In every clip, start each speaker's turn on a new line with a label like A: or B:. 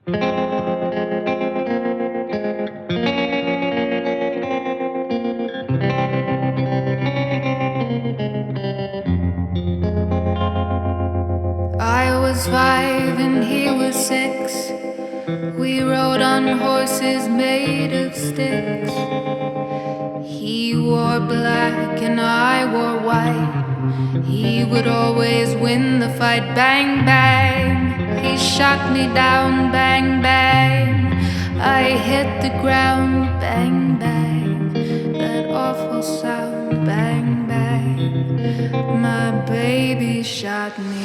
A: I was 5 and he was 6. We rode on horses made of sticks. He wore black and I wore white. He would always win the fight. Bang, bang. He shot me down. Bang, bang. I hit the ground. Bang, bang. That awful sound. Bang, bang. My baby shot me.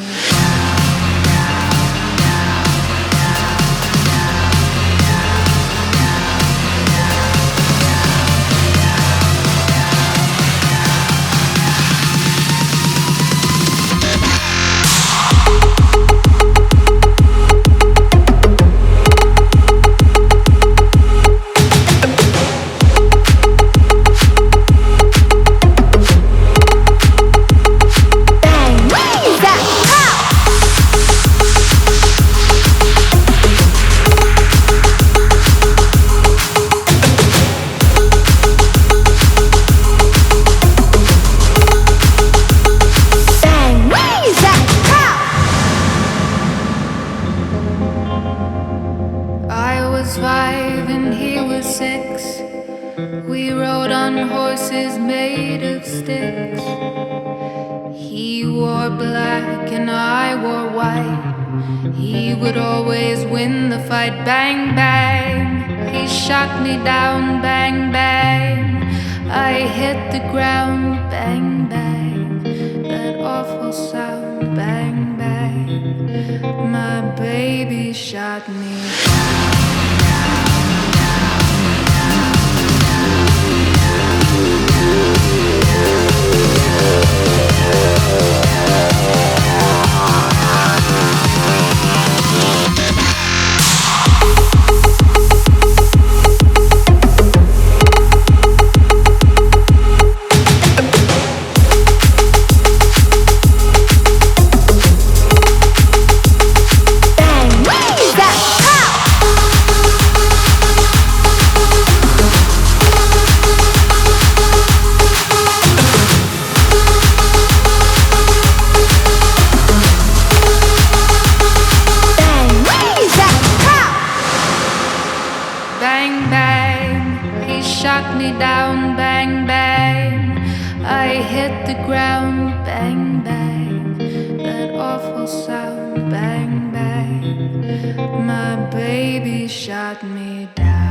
A: I was 5 and he was 6. We rode on horses made of sticks. He wore black and I wore white. He would always win the fight. Bang, bang. He shot me down. Bang, bang. I hit the ground. Bang, bang. That awful sound. Bang, bang. My baby shot me. Bang, bang, he shot me down. Bang, bang, I hit the ground. Bang, bang, that awful sound. Bang, bang, my baby shot me down.